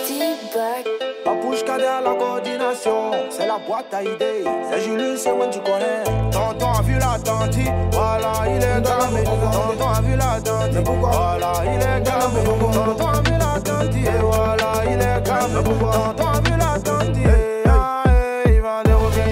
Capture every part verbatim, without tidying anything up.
Papouche cadet à la coordination, c'est la boîte à idées. C'est Julius, c'est moi tu connais. Tonton a vu la tante, voilà, il est galamé. Tonton a vu la tante, voilà, il est galamé. Tonton a vu la tante, et voilà, il est galamé. Tonton a vu la tante, et ah, il va déroger.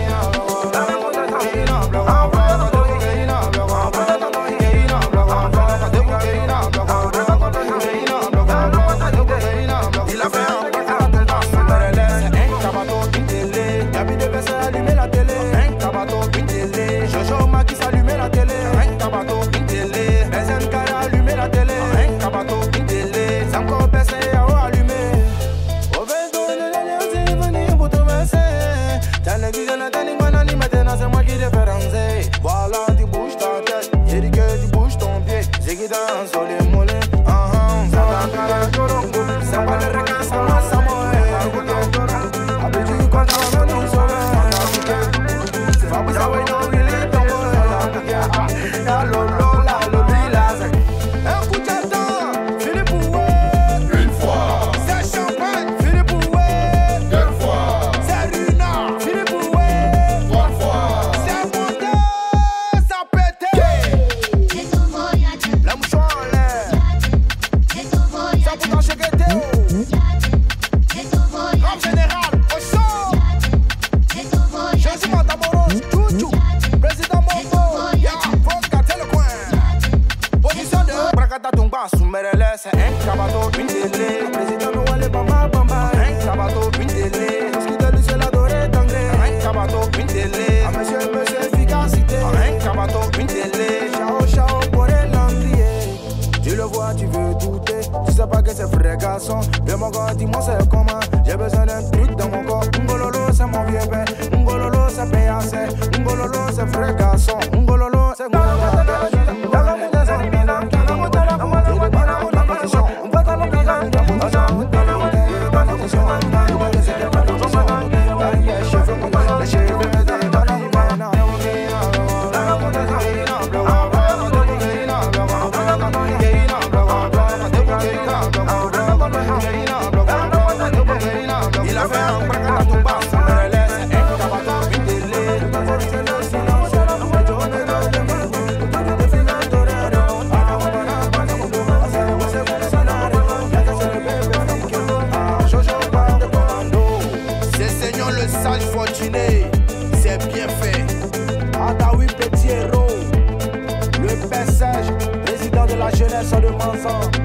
Petit héros, le passage, président de la jeunesse de Manzan.